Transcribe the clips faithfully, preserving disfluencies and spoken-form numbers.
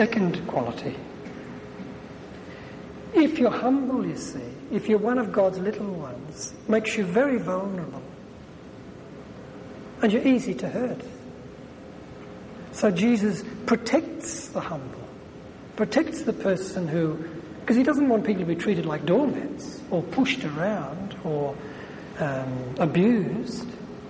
Second quality. If you're humble, you see, if you're one of God's little ones, it makes you very vulnerable. And you're easy to hurt. So Jesus protects the humble, protects the person who, because he doesn't want people to be treated like doormats or pushed around or um, abused.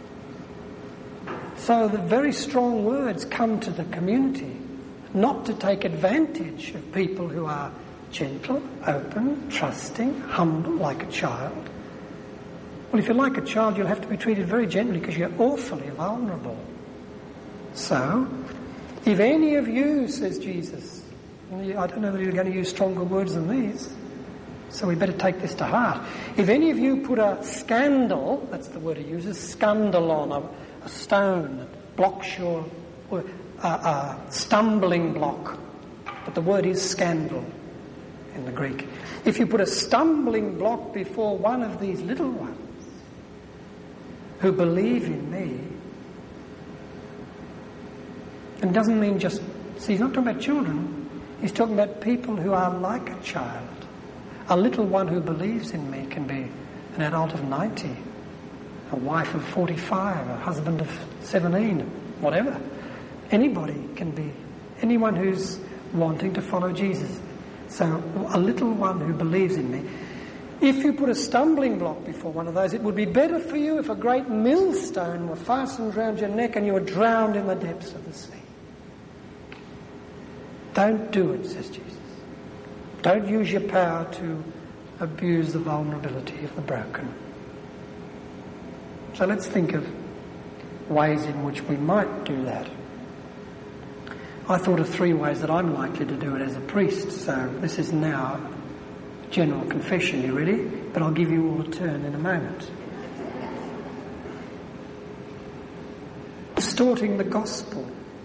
So the very strong words come to the community, not to take advantage of people who are gentle, open, trusting, humble, like a child. Well, if you're like a child, you'll have to be treated very gently because you're awfully vulnerable. So, if any of you, says Jesus, I don't know that you're going to use stronger words than these, so we better take this to heart. If any of you put a scandal, that's the word he uses, scandal on a, a stone that blocks your, or a, a stumbling block, but the word is scandal in the Greek. If you put a stumbling block before one of these little ones who believe in me, and it doesn't mean just, see, he's not talking about children, he's talking about people who are like a child. A little one who believes in me can be an adult of ninety, a wife of forty-five, a husband of seventeen, whatever. Anybody can be, anyone who's wanting to follow Jesus. So a little one who believes in me. If you put a stumbling block before one of those, it would be better for you if a great millstone were fastened round your neck and you were drowned in the depths of the sea. Don't do it, says Jesus. Don't use your power to abuse the vulnerability of the broken. So let's think of ways in which we might do that. I thought of three ways that I'm likely to do it as a priest, so this is now general confession. You ready? But I'll give you all a turn in a moment. Distorting the gospel.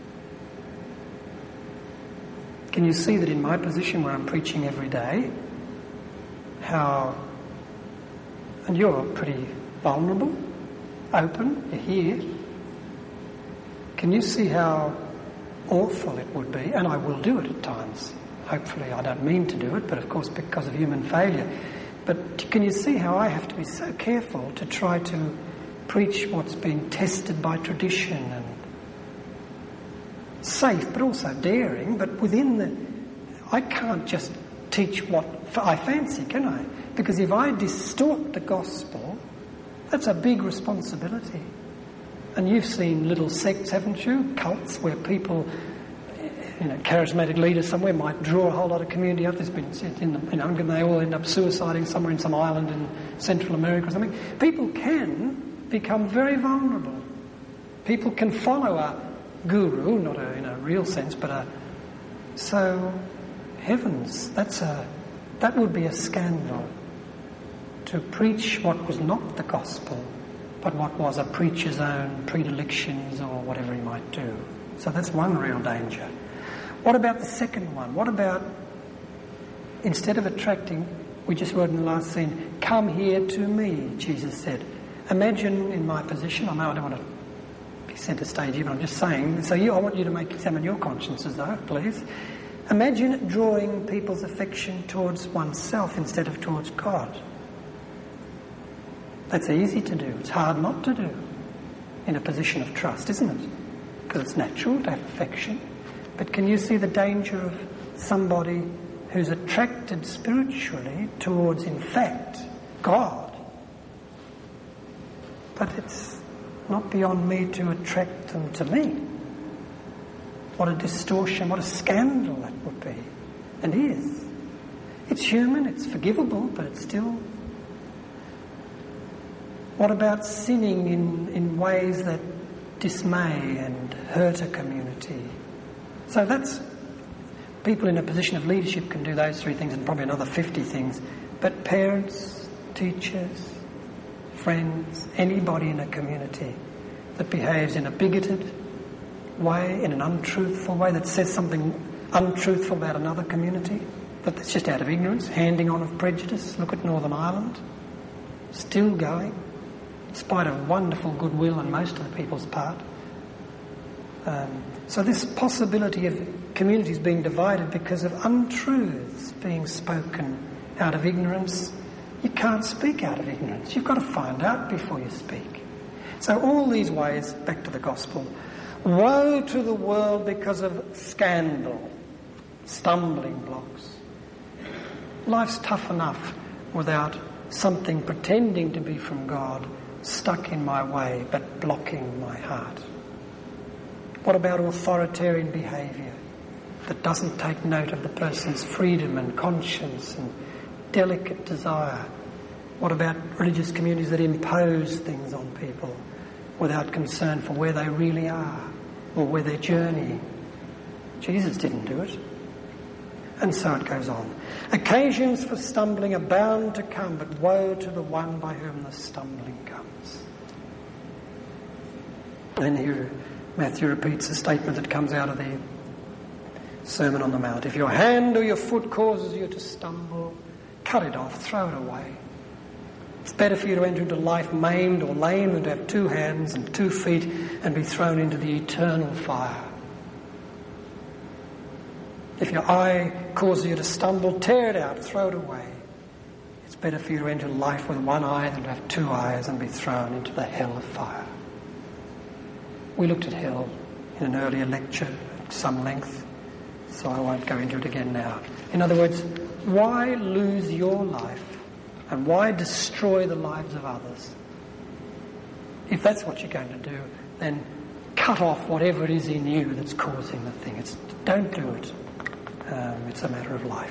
Can you see that in my position where I'm preaching every day, how, and you're pretty vulnerable, open, you're here. Can you see how awful it would be? And I will do it at times. Hopefully I don't mean to do it, but of course because of human failure. But can you see how I have to be so careful to try to preach what's been tested by tradition and safe, but also daring, but within the... I can't just teach what I fancy, can I? Because if I distort the gospel, that's a big responsibility. And you've seen little sects, haven't you? Cults where people, you know, charismatic leaders somewhere might draw a whole lot of community up. There's been, in the, you know, and they all end up suiciding somewhere in some island in Central America or something. People can become very vulnerable. People can follow a guru, not a, in a real sense, but a... So, heavens, that's a, that would be a scandal. To preach what was not the gospel, but what was a preacher's own predilections or whatever he might do. So that's one real danger. What about the second one? What about, instead of attracting, we just read in the last scene, come here to me, Jesus said. Imagine in my position, I know I don't want to be centre stage here, but I'm just saying, so you, I want you to make examine your consciences though, please. Imagine drawing people's affection towards oneself instead of towards God. That's easy to do. It's hard not to do in a position of trust, isn't it? Because it's natural to have affection. But can you see the danger of somebody who's attracted spiritually towards, in fact, God? But it's not beyond me to attract them to me. What a distortion, what a scandal that would be. And is. It's human, it's forgivable, but it's still... What about sinning in, in ways that dismay and hurt a community? So that's... People in a position of leadership can do those three things and probably another fifty things. But parents, teachers, friends, anybody in a community that behaves in a bigoted way, in an untruthful way, that says something untruthful about another community, that's just out of ignorance, handing on of prejudice. Look at Northern Ireland. Still going. In spite of wonderful goodwill on most of the people's part. Um, so this possibility of communities being divided because of untruths being spoken out of ignorance, you can't speak out of ignorance. You've got to find out before you speak. So all these ways, back to the gospel, woe to the world because of scandal, stumbling blocks. Life's tough enough without something pretending to be from God stuck in my way but blocking my heart. What about authoritarian behaviour that doesn't take note of the person's freedom and conscience and delicate desire? What about religious communities that impose things on people without concern for where they really are or where they're journeying? Jesus didn't do it. And so it goes on. Occasions for stumbling are bound to come, but woe to the one by whom the stumbling comes. And here Matthew repeats a statement that comes out of the Sermon on the Mount. If your hand or your foot causes you to stumble, cut it off, throw it away. It's better for you to enter into life maimed or lame than to have two hands and two feet and be thrown into the eternal fire. If your eye causes you to stumble, tear it out, throw it away. It's better for you to enter life with one eye than to have two eyes and be thrown into the hell of fire. We looked at hell in an earlier lecture at some length, so I won't go into it again now. In other words, why lose your life and why destroy the lives of others? If that's what you're going to do, then cut off whatever it is in you that's causing the thing. It's, don't do it. Um, it's a matter of life.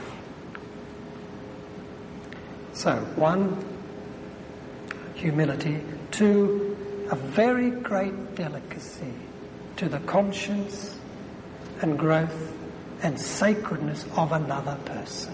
So, one, humility. Two, a very great delicacy to the conscience and growth and sacredness of another person.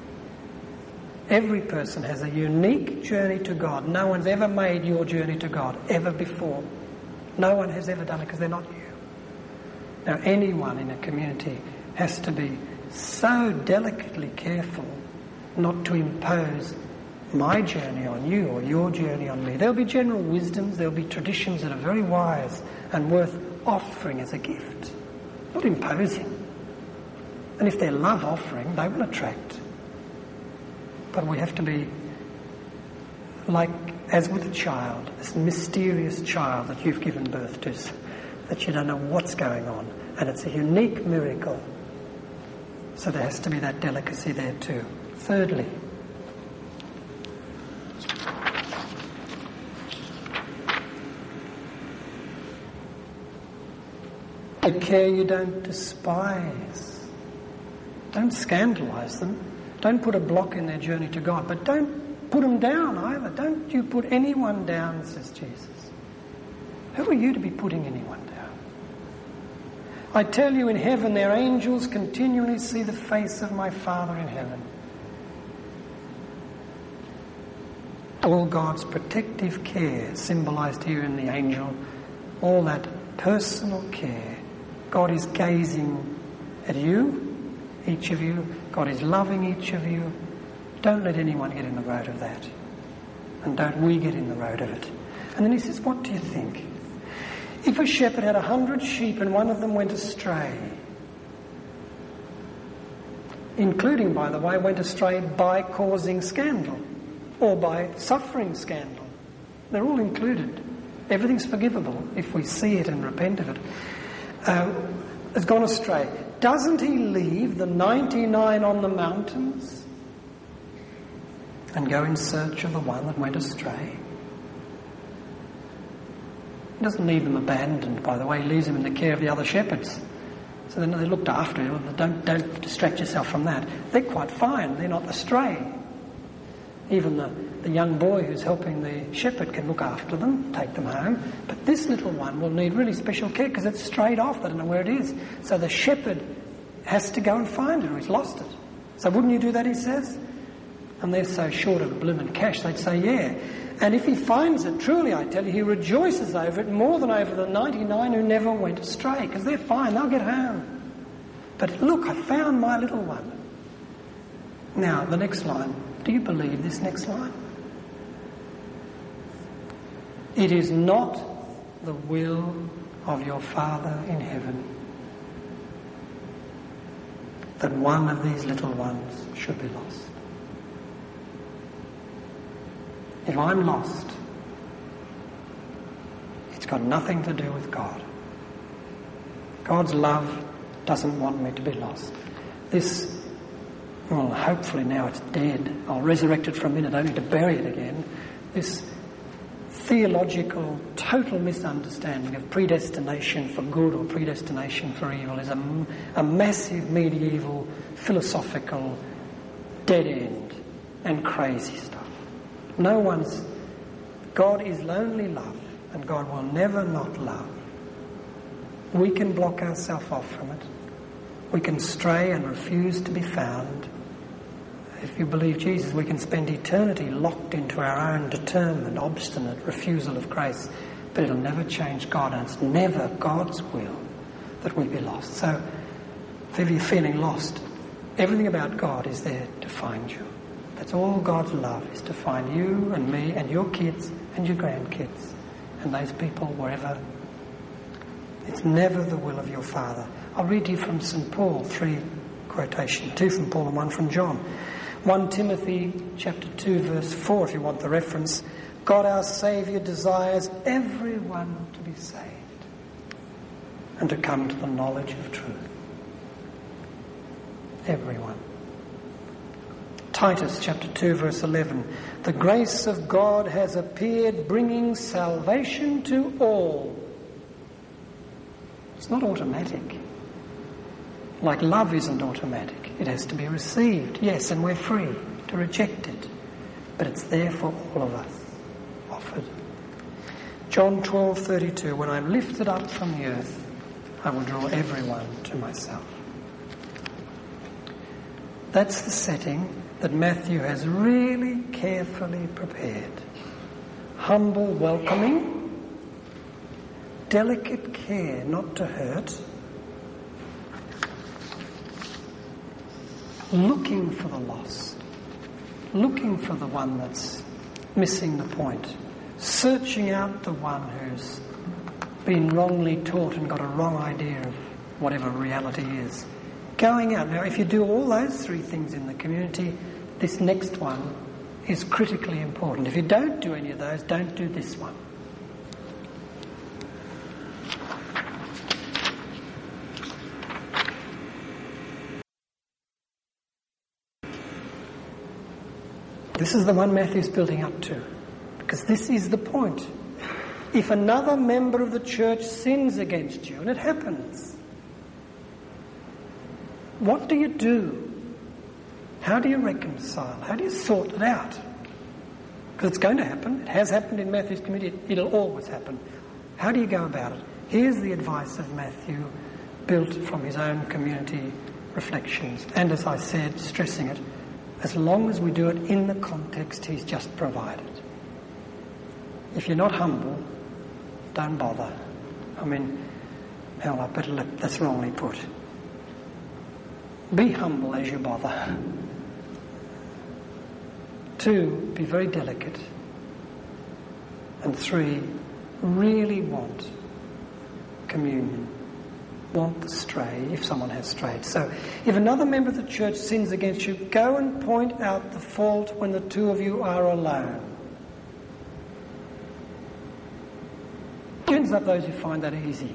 Every person has a unique journey to God. No one's ever made your journey to God, ever before. No one has ever done it because they're not you. Now, anyone in a community has to be so delicately careful not to impose my journey on you or your journey on me. There'll be general wisdoms, there'll be traditions that are very wise and worth offering as a gift, not imposing. And if they're love offering, they will attract. But we have to be like, as with a child, this mysterious child that you've given birth to, that you don't know what's going on. And it's a unique miracle. So there has to be that delicacy there too. Thirdly, take care you don't despise. Don't scandalise them. Don't put a block in their journey to God. But don't put them down either. Don't you put anyone down, says Jesus. Who are you to be putting anyone down? I tell you, in heaven their angels continually see the face of my Father in heaven. All God's protective care symbolised here in the angel, all that personal care. God is gazing at you, each of you. God is loving each of you. Don't let anyone get in the road of that. And don't we get in the road of it. And then he says, what do you think? If a shepherd had a hundred sheep and one of them went astray, including, by the way, went astray by causing scandal or by suffering scandal. They're all included. Everything's forgivable if we see it and repent of it. Uh, has gone astray. Doesn't he leave the ninety-nine on the mountains and go in search of the one that went astray? He doesn't leave them abandoned, by the way. He leaves them in the care of the other shepherds. So then they looked after him. Don't, don't distract yourself from that. They're quite fine. They're not astray. Even the, the young boy who's helping the shepherd can look after them, take them home. But this little one will need really special care because it's strayed off. They don't know where it is. So the shepherd has to go and find it or he's lost it. So wouldn't you do that, he says? And they're so short of blooming cash, they'd say, yeah. And if he finds it, truly, I tell you, he rejoices over it more than over the ninety-nine who never went astray, because they're fine, they'll get home. But look, I found my little one. Now, the next line. Do you believe this next line? It is not the will of your Father in heaven that one of these little ones should be lost. If I'm lost, it's got nothing to do with God. God's love doesn't want me to be lost. This, well, hopefully now it's dead. I'll resurrect it for a minute, only to bury it again. This theological, total misunderstanding of predestination for good or predestination for evil is a, a massive medieval philosophical dead end and crazy stuff. No one's... God is lonely love, and God will never not love. We can block ourselves off from it. We can stray and refuse to be found. If you believe Jesus, we can spend eternity locked into our own determined, obstinate refusal of grace, but it'll never change God, and it's never God's will that we be lost. So, if you're feeling lost, everything about God is there to find you. That's all God's love is, to find you and me and your kids and your grandkids and those people wherever. It's never the will of your Father. I'll read you from Saint Paul, three quotations, two from Paul and one from John. First Timothy chapter two, verse four, if you want the reference. God our Saviour desires everyone to be saved and to come to the knowledge of truth. Everyone. Titus chapter two, verse eleven. The grace of God has appeared, bringing salvation to all. It's not automatic. Like love isn't automatic. It has to be received, yes, and we're free to reject it. But it's there for all of us, offered. John twelve thirty-two, when I'm lifted up from the earth, I will draw everyone to myself. That's the setting that Matthew has really carefully prepared. Humble welcoming, delicate care not to hurt, looking for the lost, looking for the one that's missing the point, searching out the one who's been wrongly taught and got a wrong idea of whatever reality is. Going out. Now, if you do all those three things in the community, this next one is critically important. If you don't do any of those, don't do this one. This is the one Matthew's building up to, because this is the point. If another member of the church sins against you, and it happens, what do you do? How do you reconcile? How do you sort it out? Because it's going to happen. It has happened in Matthew's community. It'll always happen. How do you go about it? Here's the advice of Matthew, built from his own community reflections. And as I said, stressing it, as long as we do it in the context he's just provided. If you're not humble, don't bother. I mean, hell, I better let, that's wrongly put. Be humble as you bother. Two, be very delicate. And three, really want communion. Want the stray, if someone has strayed. So, if another member of the church sins against you, go and point out the fault when the two of you are alone. Hands up those who find that easy.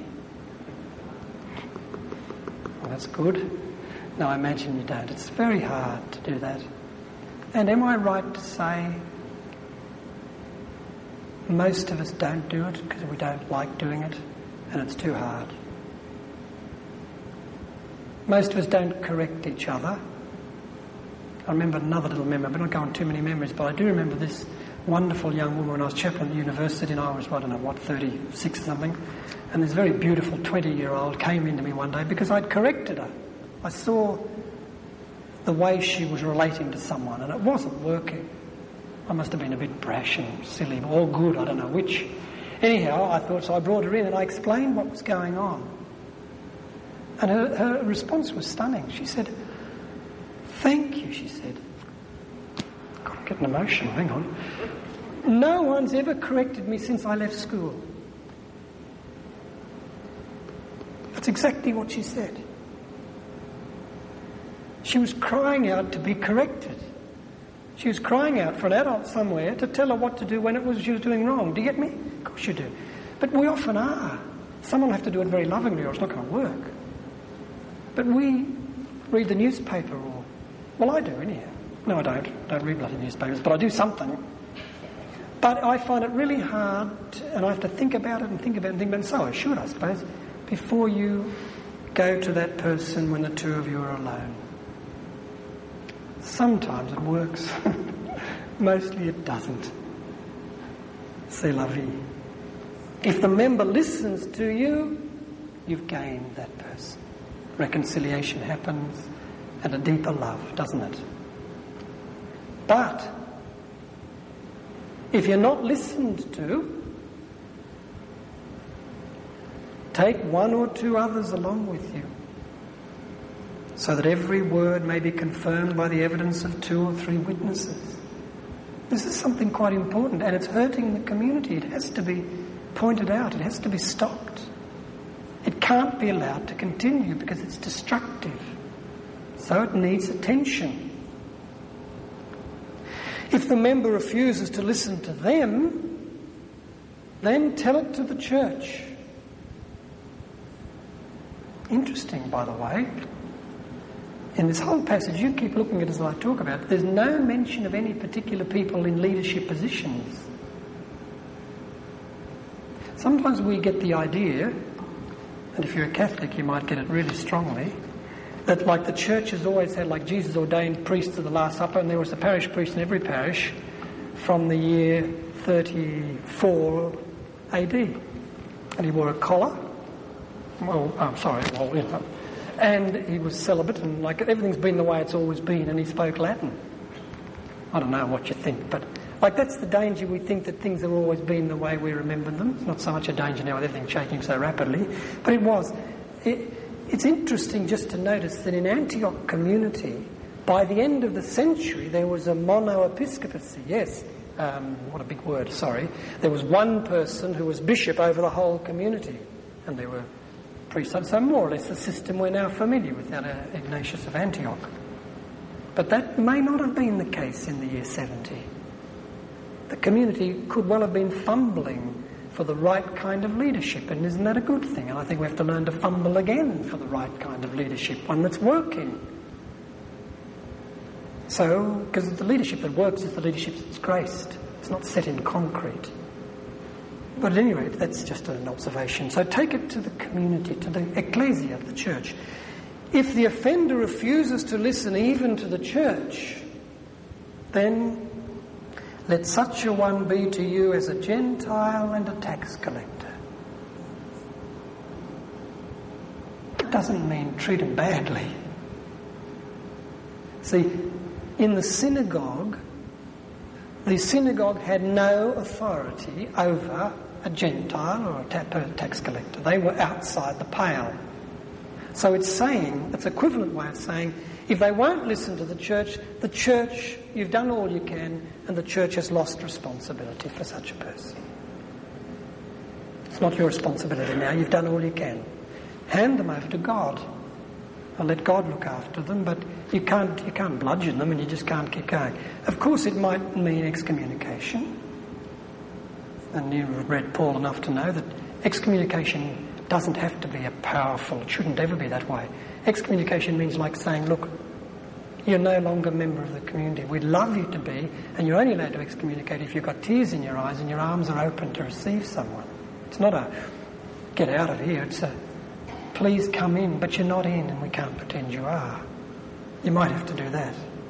Well, that's good. No, I imagine you don't. It's very hard to do that. And am I right to say most of us don't do it because we don't like doing it and it's too hard? Most of us don't correct each other. I remember another little memory. I don't go on too many memories, but I do remember this wonderful young woman when I was chaplain at the university, and I was, I don't know, what, thirty-six or something, and this very beautiful twenty-year-old came into me one day because I'd corrected her. I saw the way she was relating to someone, and it wasn't working. I must have been a bit brash and silly, or good, I don't know which. Anyhow, I thought, so I brought her in and I explained what was going on. And her, her response was stunning. She said, "Thank you," she said. God, I'm getting emotional, hang on. "No one's ever corrected me since I left school." That's exactly what she said. She was crying out to be corrected. She was crying out for an adult somewhere to tell her what to do when it was she was doing wrong. Do you get me? Of course you do. But we often are. Someone will have to do it very lovingly or it's not going to work. But we read the newspaper or... Well, I do anyhow. No, I don't. I don't read bloody newspapers, but I do something. But I find it really hard, to, and I have to think about it and think about it and think about it, and so I should, I suppose, before you go to that person when the two of you are alone. Sometimes it works. Mostly it doesn't. C'est la vie. If the member listens to you, you've gained that person. Reconciliation happens and a deeper love, doesn't it? But if you're not listened to, take one or two others along with you, so that every word may be confirmed by the evidence of two or three witnesses. This is something quite important, and it's hurting the community. It has to be pointed out. It has to be stopped. It can't be allowed to continue because it's destructive. So it needs attention. If the member refuses to listen to them, then tell it to the church. Interesting, by the way. In this whole passage, you keep looking at it as I talk about it, there's no mention of any particular people in leadership positions. Sometimes we get the idea, and if you're a Catholic you might get it really strongly, that like the church has always had, like Jesus ordained priests of the Last Supper, and there was a parish priest in every parish from the year thirty-four A D. And he wore a collar. Well, I'm sorry, well, you know. And he was celibate, and like everything's been the way it's always been, and he spoke Latin. I don't know what you think, but like that's the danger. We think that things have always been the way we remember them. It's not so much a danger now with everything changing so rapidly, but it was. It, it's interesting just to notice that in Antioch community, by the end of the century, there was a mono-episcopacy. Yes, um, what a big word, sorry. There was one person who was bishop over the whole community, and there were priests. So more or less the system we're now familiar with out of Ignatius of Antioch. But that may not have been the case in the year seventy. The community could well have been fumbling for the right kind of leadership, and isn't that a good thing? And I think we have to learn to fumble again for the right kind of leadership, one that's working. So, because the leadership that works is the leadership that's graced. It's not set in concrete. But at any rate, that's just an observation. So take it to the community, to the ecclesia, the church. If the offender refuses to listen even to the church, then let such a one be to you as a Gentile and a tax collector. It doesn't mean treat him badly. See, in the synagogue, the synagogue had no authority over a Gentile or a tax collector. They were outside the pale. So it's saying, it's an equivalent way of saying, if they won't listen to the church, the church, you've done all you can, and the church has lost responsibility for such a person. It's not your responsibility now, you've done all you can. Hand them over to God. And let God look after them, but you can't you can't bludgeon them and you just can't keep going. Of course it might mean excommunication. And you've read Paul enough to know that excommunication doesn't have to be a powerful, it shouldn't ever be that way. Excommunication means like saying, look, you're no longer a member of the community. We'd love you to be, and you're only allowed to excommunicate if you've got tears in your eyes and your arms are open to receive someone. It's not a get out of here, it's a please come in, but you're not in and we can't pretend you are. You might have to do that.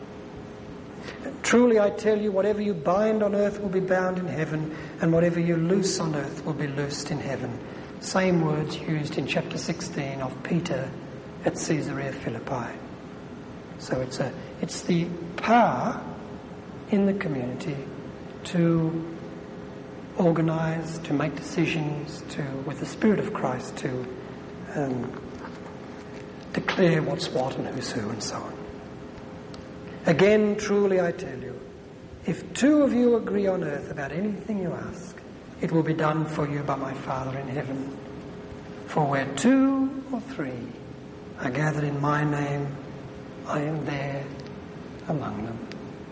Truly I tell you, whatever you bind on earth will be bound in heaven, and whatever you loose on earth will be loosed in heaven. Same words used in chapter sixteen of Peter at Caesarea Philippi. So it's a it's the power in the community to organise, to make decisions, to, with the Spirit of Christ, to um, declare what's what and who's who and so on. Again, truly I tell you, if two of you agree on earth about anything you ask, it will be done for you by my Father in heaven. For where two or three are gathered in my name, I am there among them.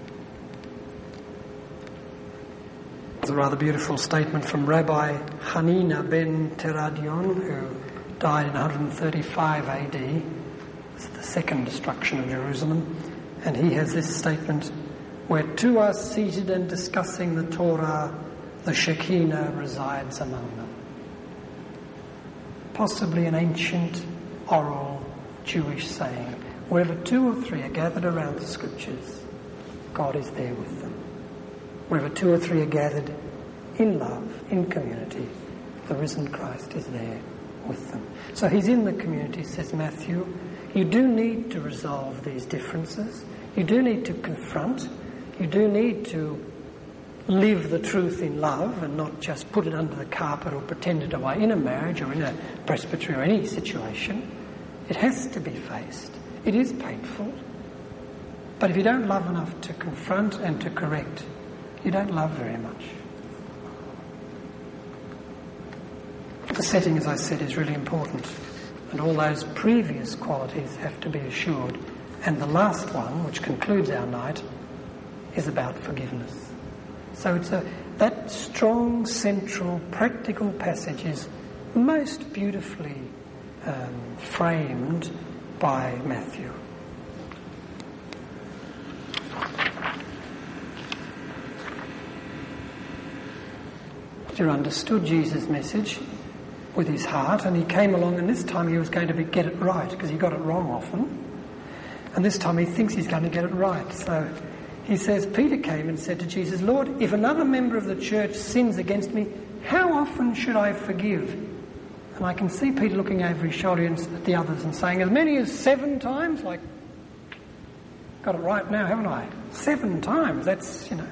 It's a rather beautiful statement from Rabbi Hanina ben Teradion, who died in one thirty-five A D. It's the second destruction of Jerusalem. And he has this statement: where two are seated and discussing the Torah, the Shekinah resides among them. Possibly an ancient oral Jewish saying. Wherever two or three are gathered around the Scriptures, God is there with them. Wherever two or three are gathered in love, in community, the risen Christ is there with them. So he's in the community, says Matthew. You do need to resolve these differences. You do need to confront. You do need to live the truth in love and not just put it under the carpet or pretend it away in a marriage or in a presbytery or any situation. It has to be faced. It is painful. But if you don't love enough to confront and to correct, you don't love very much. The setting, as I said, is really important. And all those previous qualities have to be assured. And the last one, which concludes our night, is about forgiveness. So it's a that strong, central, practical passage is most beautifully um, framed by Matthew. Peter understood Jesus' message with his heart, and he came along, and this time he was going to be, get it right, because he got it wrong often. And this time he thinks he's going to get it right. So he says, Peter came and said to Jesus, Lord, if another member of the church sins against me, how often should I forgive? And I can see Peter looking over his shoulder at the others and saying, as many as seven times? Like, got it right now, haven't I? Seven times, that's, you know.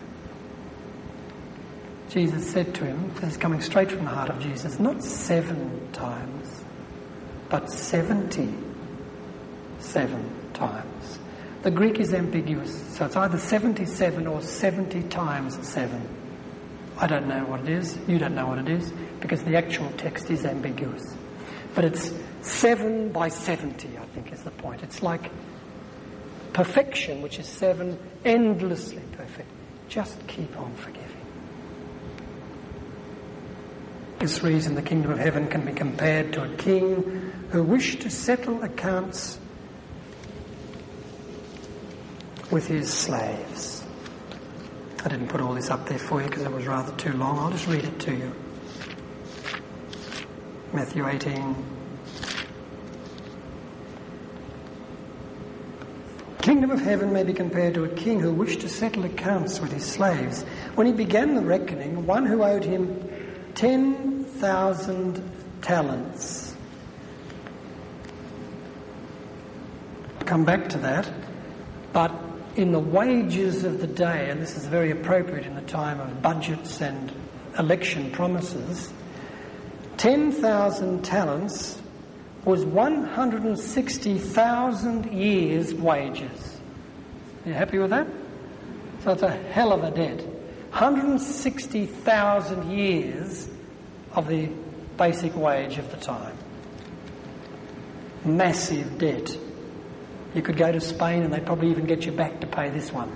Jesus said to him, this is coming straight from the heart of Jesus, not seven times, but seventy. Seven times. The Greek is ambiguous, so it's either seventy-seven or seventy times seven. I don't know what it is, you don't know what it is, because the actual text is ambiguous. But it's seven by seventy, I think is the point. It's like perfection, which is seven, endlessly perfect. Just keep on forgiving. For this reason, the kingdom of heaven can be compared to a king who wished to settle accounts with his slaves. I didn't put all this up there for you because it was rather too long. I'll just read it to you. Matthew eighteen. The kingdom of heaven may be compared to a king who wished to settle accounts with his slaves. When he began the reckoning, one who owed him ten thousand talents. I'll come back to that. But in the wages of the day, and this is very appropriate in the time of budgets and election promises, ten thousand talents was one hundred sixty thousand years' wages. Are you happy with that? So it's a hell of a debt. one hundred sixty thousand years of the basic wage of the time. Massive debt. You could go to Spain and they'd probably even get you back to pay this one.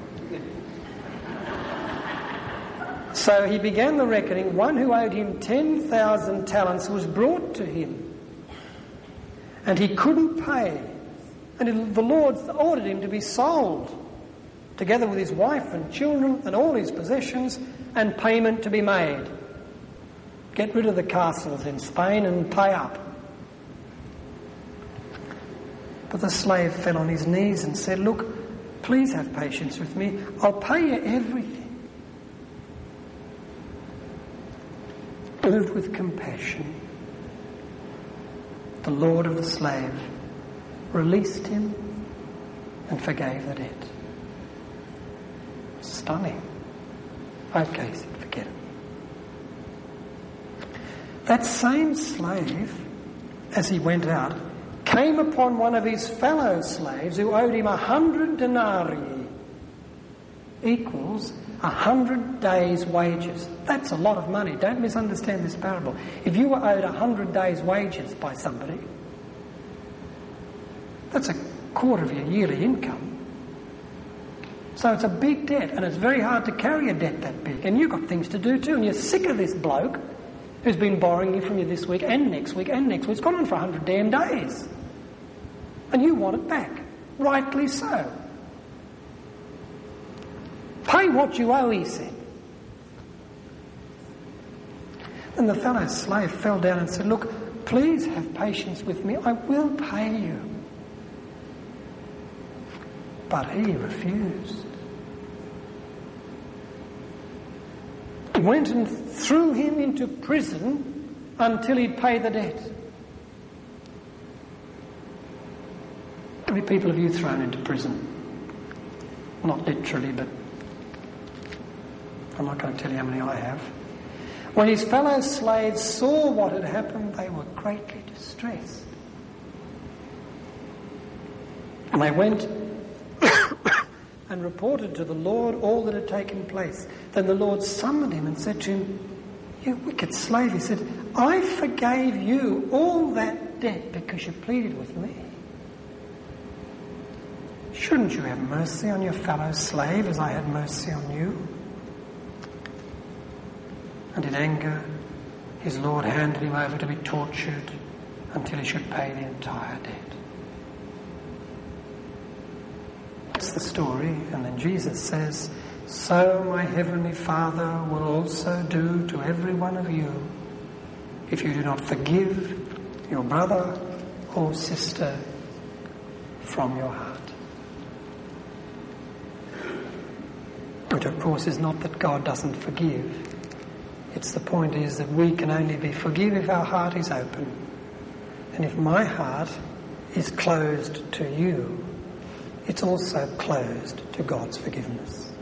So he began the reckoning. One who owed him ten thousand talents was brought to him. And he couldn't pay. And the Lord ordered him to be sold, together with his wife and children and all his possessions, and payment to be made. Get rid of the castles in Spain and pay up. But the slave fell on his knees and said, look, please have patience with me. I'll pay you everything. Moved with compassion, the Lord of the slave released him and forgave the debt. Stunning. Okay, so forget it. That same slave, as he went out, came upon one of his fellow slaves who owed him a hundred denarii, equals A hundred days' wages. That's a lot of money. Don't misunderstand this parable. If you were owed a hundred days' wages by somebody, that's a quarter of your yearly income. So it's a big debt, and it's very hard to carry a debt that big. And you've got things to do too, and you're sick of this bloke who's been borrowing you from you this week and next week and next week. It's gone on for a hundred damn days. And you want it back. Rightly so. Pay what you owe, he said. And the fellow slave fell down and said, look, please have patience with me. I will pay you. But he refused. He went and threw him into prison until he'd pay the debt. How many people have you thrown into prison? Not literally, but I'm not going to tell you how many I have. When his fellow slaves saw what had happened, they were greatly distressed. And they went and reported to the Lord all that had taken place. Then the Lord summoned him and said to him, you wicked slave, he said, I forgave you all that debt because you pleaded with me. Shouldn't you have mercy on your fellow slave as I had mercy on you? And in anger, his Lord handed him over to be tortured until he should pay the entire debt. That's the story. And then Jesus says, so my heavenly Father will also do to every one of you if you do not forgive your brother or sister from your heart. Which of course is not that God doesn't forgive. It's the point is that we can only be forgiven if our heart is open. And if my heart is closed to you, it's also closed to God's forgiveness.